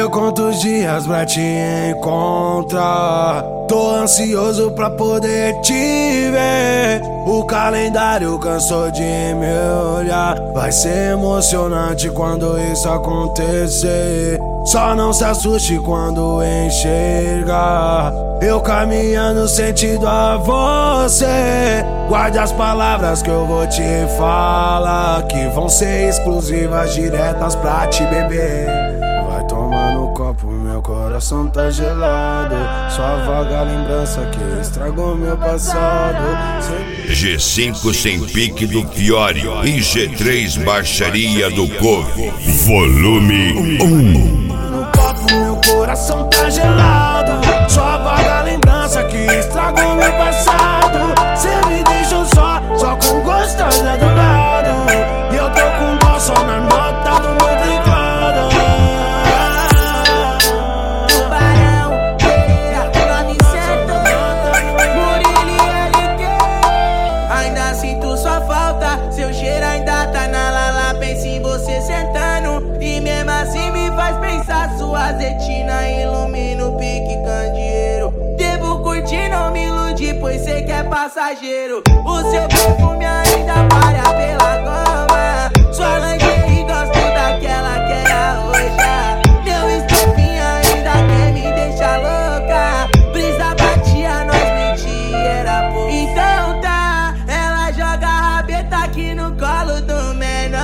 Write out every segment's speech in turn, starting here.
Eu conto os dias pra te encontrar. Tô ansioso pra poder te ver. O calendário cansou de me olhar. Vai ser emocionante quando isso acontecer. Só não se assuste quando enxergar eu caminhando sentido a você. Guarde as palavras que eu vou te falar, que vão ser exclusivas, diretas pra te beber. Vai tomar no copo, meu coração tá gelado. Sua vaga lembrança que estragou meu passado. G5 sem pique do Fiore e G3 baixaria do Couve. Volume 1. No copo, meu coração tá gelado. Sua vaga lembrança que estragou meu passado. Cê me deixou só com gostosa do lado. E eu tô com dó só na nota do meu teclado. Tubarão, nome certo, Murilo LQ. Ainda sinto sua falta, seu cheiro ainda tá na lala. Penso em você sentando e mesmo assim me faz pensar. Sua retina ilumina o pique candeeiro. Devo curtir, não me iludir, pois sei que é passageiro. O seu perfume ainda para pela goma. Sua lingerie gosto daquela que era roxa. Meu estopinho ainda quer me deixar louca. Brisa batia, nós mentia, era pouco. Então tá, ela joga a rabeta aqui no colo do menor.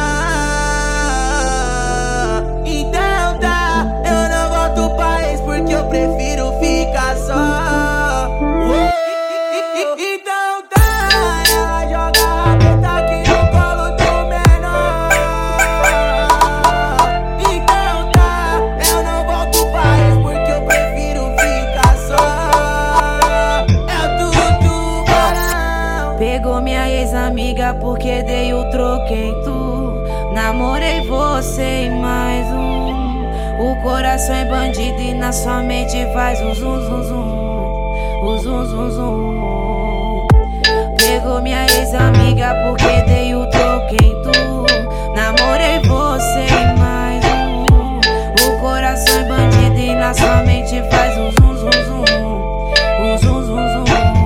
Então tá, eu não volto pra ex porque eu prefiro ficar só. Então tá, ela joga a rabeta aqui no colo do menor. Então tá, eu não volto pra ex porque eu prefiro ficar só. É tudo tubarão. Pegou minha ex-amiga porque dei o troco em tu. Namorei você e mais um. O coração é bandido e na sua mente faz um zum zum zum. O zum zum zum. Pegou minha ex-amiga porque dei o troco em tu. Namorei você e mais um. O coração é bandido e na sua mente faz um zum zum zum. Um zum zum zum.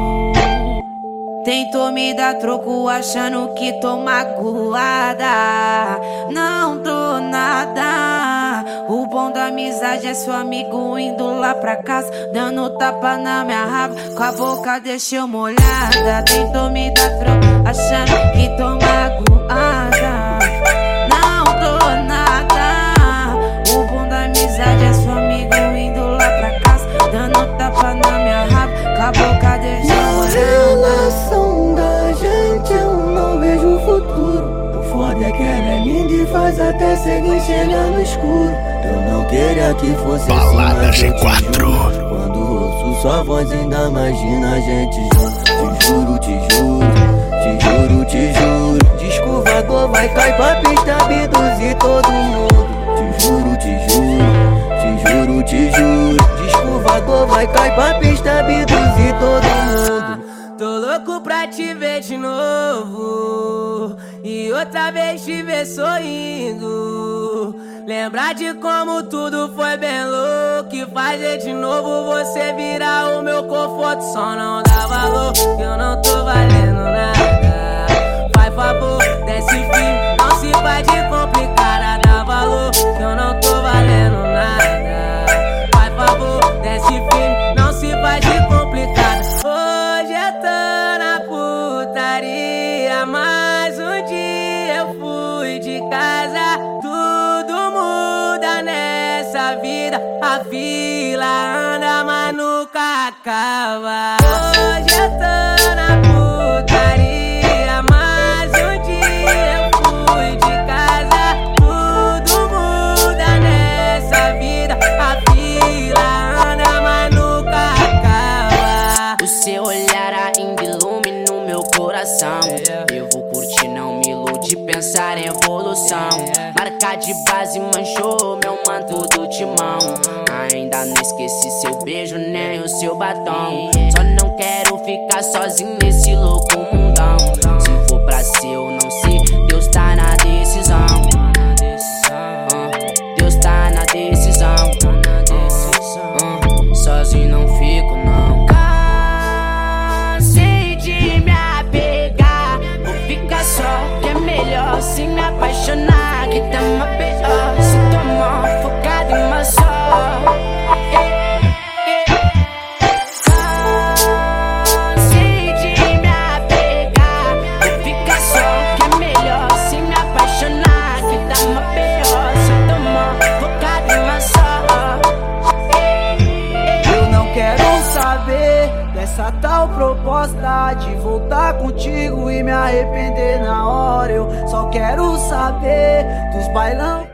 Tentou me dar troco achando que tô magoada. Não tô nada. O bom da amizade é seu amigo indo lá pra casa, dando tapa na minha raba, com a boca deixou molhada. Tentou me dar troco achando que tô magoada. Não tô nada. O bom da amizade é seu amigo indo lá pra casa, dando tapa na minha raba, com a boca deixou molhada. Relação da gente eu não vejo futuro. O foda é que ela é linda e faz até seguir enxergar no escuro. Eu não queria que fosse Balada assim, G4. Quando ouço sua voz ainda imagina a gente junto. Te juro, te juro, te juro, te juro. Disco voador vai cair pra pista, abduzir todo mundo. Te juro, te juro, te juro, te juro. Disco voador vai cair pra pista, abduzir todo mundo. Tô louco pra te ver de novo e outra vez te ver sorrindo. Lembrar de como tudo foi bem louco e fazer de novo você virar o meu conforto. Só não dá valor, que eu não tô valendo nada. Faz favor, desce firme, não se faz de complicada. Dá valor, que eu não tô valendo nada. Faz favor, desce firme, não se faz de complicada. Hoje eu tô na putaria, mas um dia eu fui de casa. Tudo muda nessa vida, a fila anda mas nunca acaba. Hoje eu tô na putaria, mas um dia eu fui de casa. Tudo muda nessa vida, a fila anda mas nunca acaba. O seu olhar ainda ilumina o meu coração. Eu vou curtir, não me ilude, pensar em evolução. Marca de base manchou meu manto do timão. Ainda não esqueci seu beijo nem o seu batom. Só não quero ficar sozinho nesse louco mundão. Se for pra ser ou não ser, Deus tá na decisão. Deus tá na decisão. dessa tal proposta de voltar contigo e me arrepender na hora. Eu só quero saber dos bailão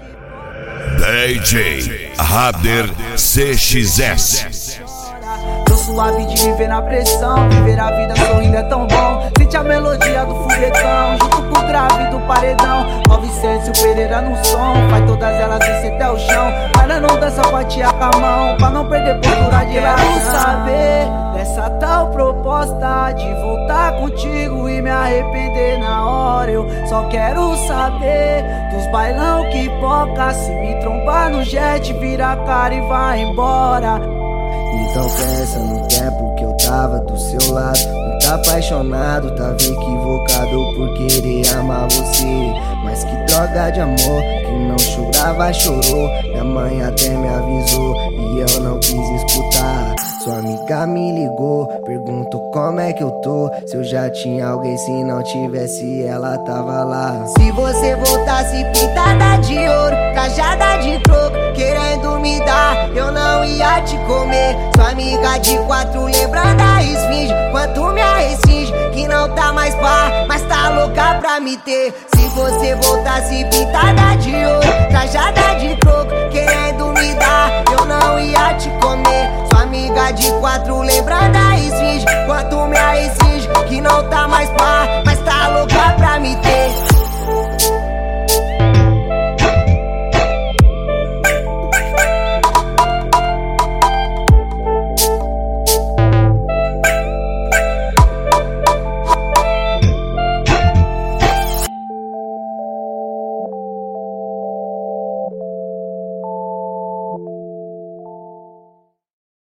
DJ Rader CXS. Tô suave de viver na pressão, viver a vida sorrindo é tão bom. Sente a melodia do foguetão, junto com o grave do paredão. 900 e o Pereira no som, faz todas elas descer até o chão. Para não dançar, batia com a mão, pra não perder postura de lado. Quero saber dessa tal proposta de voltar contigo e me arrepender na hora. Eu só quero saber dos bailão que poca. Se me trombar no jet, vira a cara e vai embora. Então pensa no tempo que eu tava do seu lado, muito apaixonado, tava equivocado por querer amar você. Mas que droga de amor, quem não chorava chorou. Minha mãe até me avisou e eu não quis escutar. Sua amiga me ligou, perguntou como é que eu tô, se eu já tinha alguém, se não tivesse ela tava lá. Se você voltasse pintada de ouro, cajada de troco, querendo me dar, eu não ia te comer. Sua amiga de 4 lembrando a esfinge, quanto me rescinge, que não tá mais pá, mas tá louca pra me ter. Se você voltasse pintada de ouro, cajada de troco, querendo me dar, eu não ia te comer. Sua amiga de 4 lembrando a esfinge, quanto me rescinge, que não tá mais pá, mas tá louca pra